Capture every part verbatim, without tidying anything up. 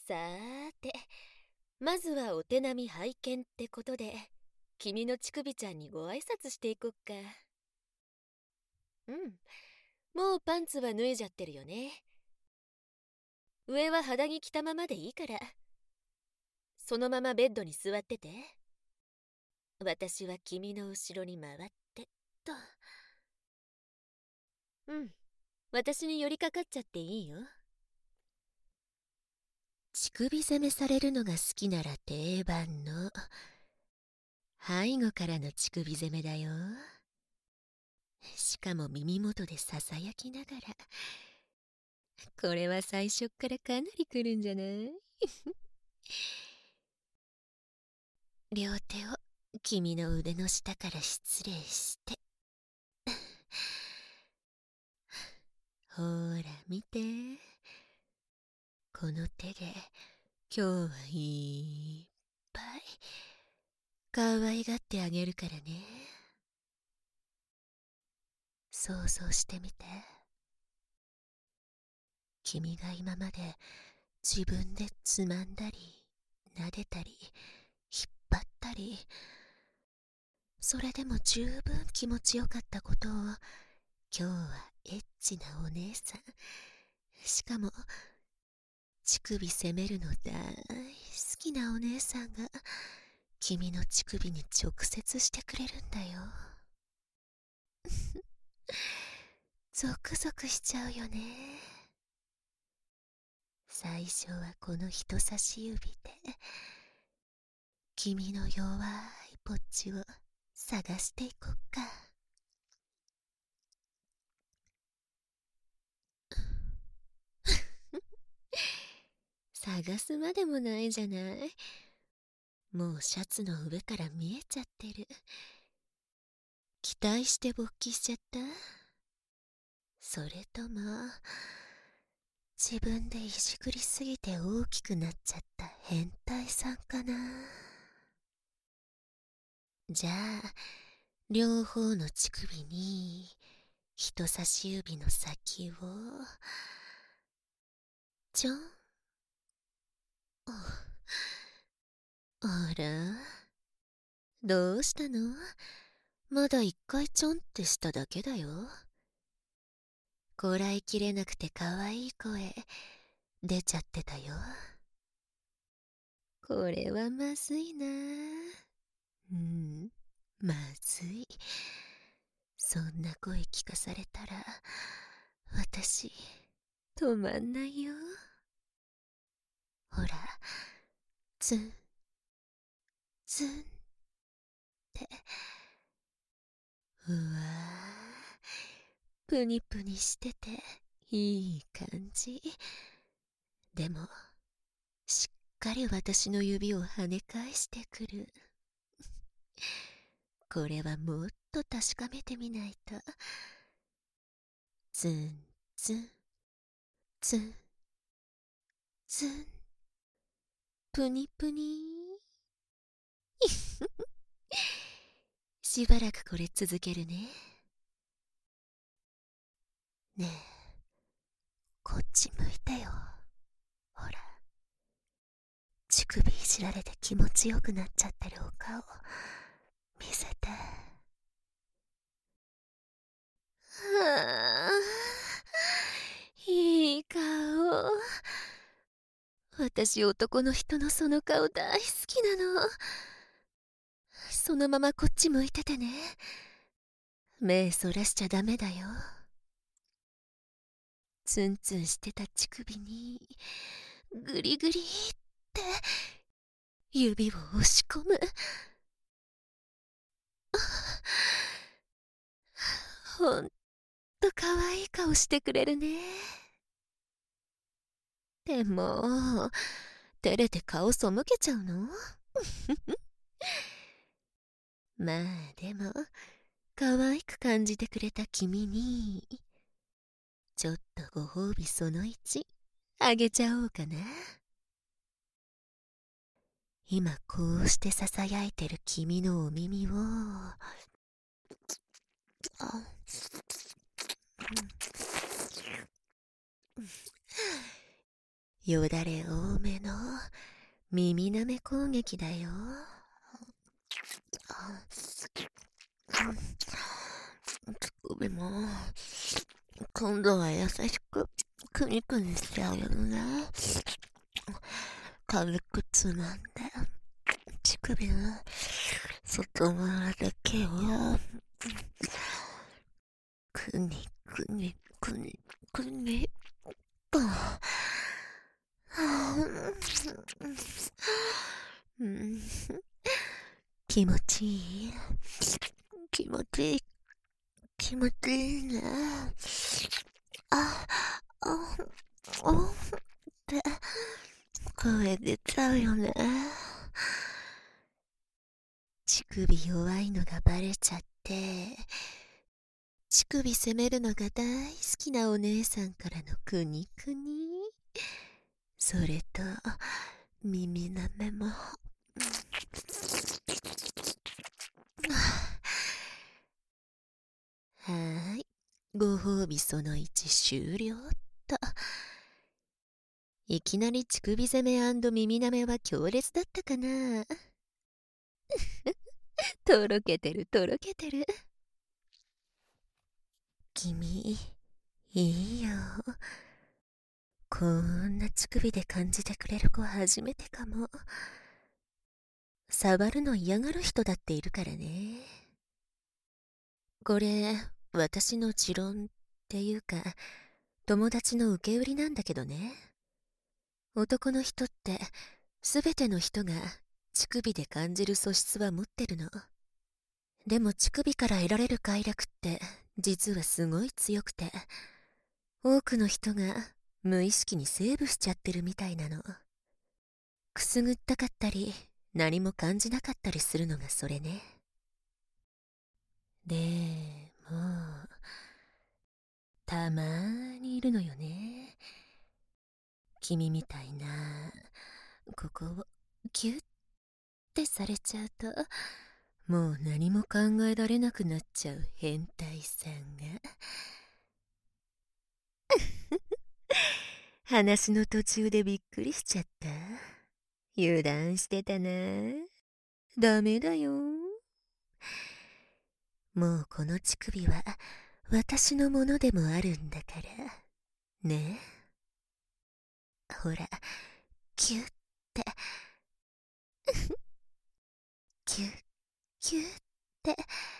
さーて、まずはお手並み拝見ってことで、君の乳首ちゃんにご挨拶していこっか。うん、もうパンツは脱いじゃってるよね。上は肌着着たままでいいから、そのままベッドに座ってて。私は君の後ろに回ってっと。うん、私に寄りかかっちゃっていいよ。乳首攻めされるのが好きなら定番の背後からの乳首攻めだよ。しかも耳元でささやきながら。これは最初っからかなりくるんじゃない？両手を君の腕の下から失礼してほーら見て、この手で今日はいっぱい可愛がってあげるからね。想像してみて。君が今まで自分でつまんだり撫でたり引っ張ったり、それでも十分気持ちよかったことを、今日はエッチなお姉さん、しかも乳首攻めるの大好きなお姉さんが君の乳首に直接してくれるんだよ。ゾクゾクしちゃうよね。最初はこの人差し指で君の弱いポッチを探していこっか。探すまでもないじゃない。もうシャツの上から見えちゃってる。期待して勃起しちゃった？それとも自分でいじくりすぎて大きくなっちゃった変態さんかな。じゃあ両方の乳首に人差し指の先をちょん。あら、どうしたの？まだ一回ちょんってしただけだよ。こらえきれなくて可愛い声出ちゃってたよ。これはまずいな。うん、まずい。そんな声聞かされたら私止まんないよ。ほら、ツンツンってうわー、プニプニしてていい感じ。でもしっかり私の指を跳ね返してくる。これはもっと確かめてみないと。ツンツンツンツン、プニプニしばらくこれ続けるね。ねえ、こっち向いてよ。ほら、乳首いじられて気持ちよくなっちゃってるお顔見せて。はあ、いい顔。私男の人のその顔大好きなの。そのままこっち向いててね。目そらしちゃダメだよ。ツンツンしてた乳首にグリグリって指を押し込む。ほんと可愛い顔してくれるね。でも照れて顔背けちゃうの？まあでも可愛く感じてくれた君にちょっとご褒美そのいちあげちゃおうかな。今こうしてささやいてる君のお耳をよだれ多めの耳舐め攻撃だよ。乳首も今度は優しくくにくにしちゃうよね。軽くつまんで乳首の外側だけをくにくにくにくにと、うん、気持ちいい気持ちいい気持ちいいね。あ、あ、おって声出ちゃうよね。乳首弱いのがバレちゃって、乳首責めるのが大好きなお姉さんからのくにくに、それと耳舐めもはーい、ご褒美そのいち終了っと。いきなり乳首攻め&耳舐めは強烈だったかな。とろけてるとろけてる。君、いいよ。こんな乳首で感じてくれる子は初めてかも。触るの嫌がる人だっているからね。これ、私の持論っていうか、友達の受け売りなんだけどね。男の人って、すべての人が乳首で感じる素質は持ってるの。でも乳首から得られる快楽って実はすごい強くて、多くの人が無意識にセーブしちゃってるみたいなの。くすぐったかったり何も感じなかったりするのがそれね。でもたまーにいるのよね。君みたいな、ここをキュッてされちゃうともう何も考えられなくなっちゃう変態さんが。話の途中でびっくりしちゃった。油断してたな。ダメだよ。もうこの乳首は私のものでもあるんだからね。ほら、キュッてキュッキュッて。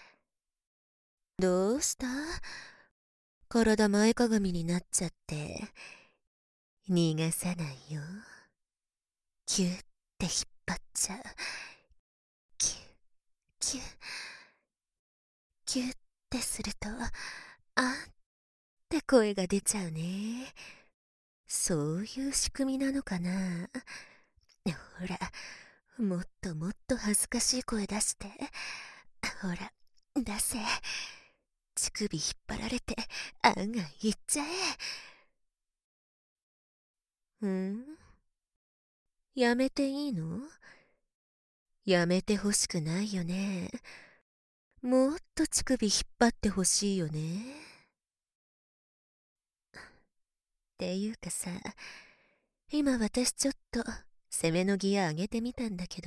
どうした？体前かがみになっちゃって逃がさないよ。キュッて引っ張っちゃう。キュッキュッキュッてするとあんって声が出ちゃうね。そういう仕組みなのかな。ほら、もっともっと恥ずかしい声出して。ほら、出せ。乳首引っ張られて案外言っちゃえ。ん？やめていいの？やめてほしくないよね。もっと乳首引っ張ってほしいよね。っていうかさ、今私ちょっと攻めのギア上げてみたんだけど、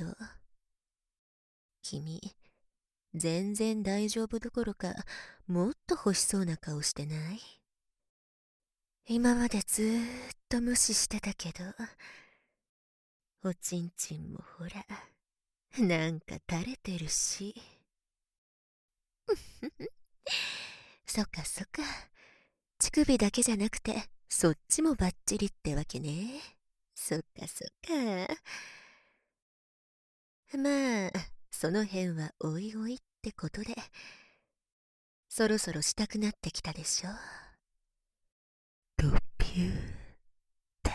君全然大丈夫どころかもっと欲しそうな顔してない？今までずーっと無視してたけど、おちんちんもほらなんか垂れてるし。そっかそっか、乳首だけじゃなくてそっちもバッチリってわけね。そっかそっか。まあその辺はおいおいってことで、そろそろしたくなってきたでしょ。ドピュータ。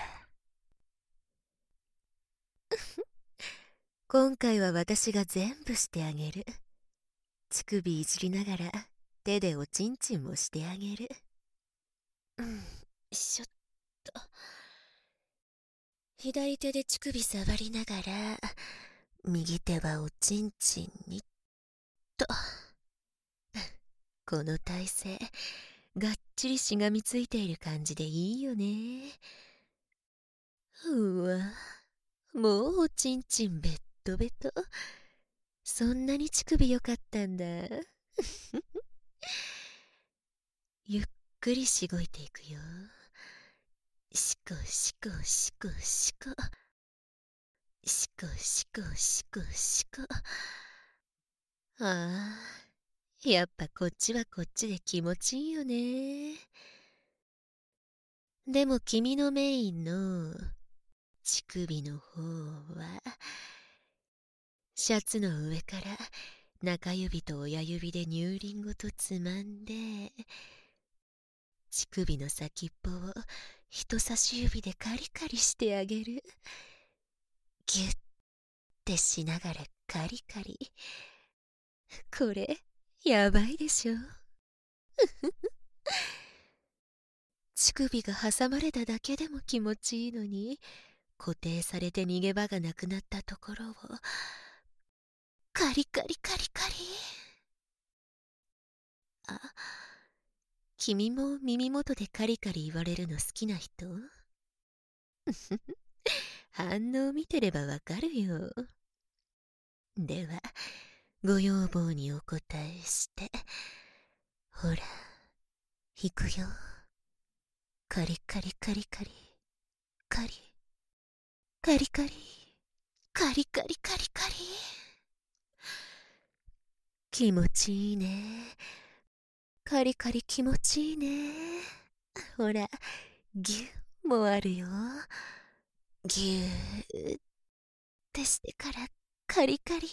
今回は私が全部してあげる。乳首いじりながら手でおちんちんもしてあげる。うん、しょっと。左手で乳首触りながら右手はおちんちんにと。この体勢がっちりしがみついている感じでいいよね。 わあ、もうおちんちんベッドベト。そんなに乳首よかったんだ。ゆっくりしごいていくよ。しこしこしこしこ。しこしこしこしこ。ああ、やっぱこっちはこっちで気持ちいいよね。でも君のメインの乳首の方は、シャツの上から中指と親指で乳輪ごとつまんで、乳首の先っぽを人差し指でカリカリしてあげる。ギュッてしながらカリカリ。これやばいでしょ。乳首が挟まれただけでも気持ちいいのに、固定されて逃げ場がなくなったところをカリカリカリカリ。あ、君も耳元でカリカリ言われるの好きな人？反応見てればわかるよ。ではご要望にお答えして、ほら行くよ。カリカリカリカリカリカリカリカリカリカリカリ。気持ちいいね。カリカリ気持ちいいね。ほらギュッもあるよ。ギューってしてからカリカリ。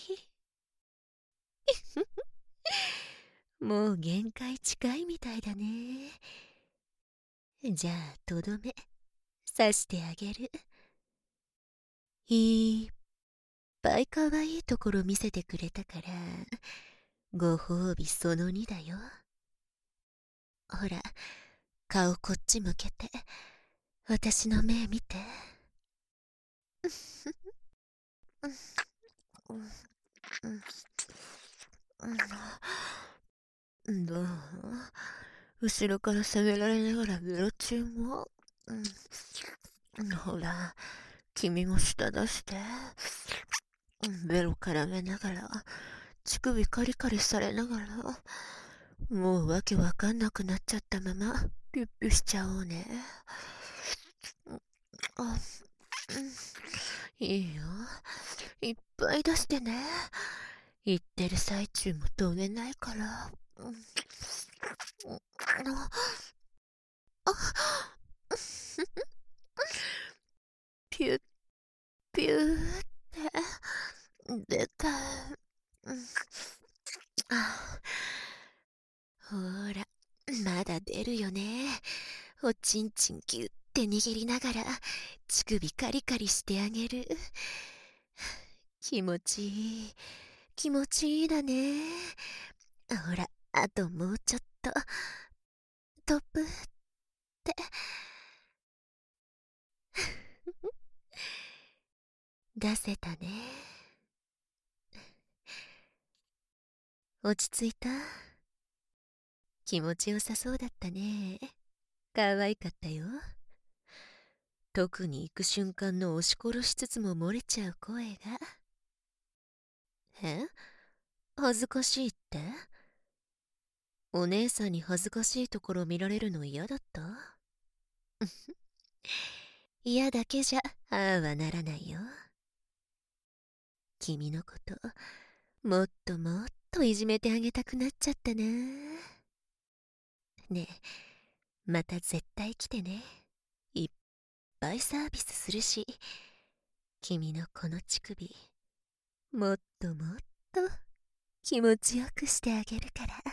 もう限界近いみたいだね。じゃあとどめ刺してあげる。いっぱいかわいいところ見せてくれたからご褒美そのにだよ。ほら顔こっち向けて私の目見て。どう？後ろから攻められながらベロ中も、うん、ほら君も舌出して、ベロ絡めながら乳首カリカリされながら、もうわけわかんなくなっちゃったままピュッピュしちゃおうね。あ、うん、いいよ、いっぱい出してね。言ってる最中も止めないから。うん、あピュッピューって出た。うん、あ、ほらまだ出るよね。おちんちんぎゅって握りながら乳首カリカリしてあげる。気持ちいい気持ちいいだね。ほらあともうちょっとトップって出せたね。落ち着いた？気持ちよさそうだったね。可愛かったよ。特に行く瞬間の押し殺しつつも漏れちゃう声が。え？恥ずかしいって？お姉さんに恥ずかしいところ見られるの嫌だった？嫌だけじゃああはならないよ。君のこともっともっといじめてあげたくなっちゃったな。ねえ、また絶対来てね。いっぱいサービスするし、君のこの乳首もっともっと気持ちよくしてあげるから。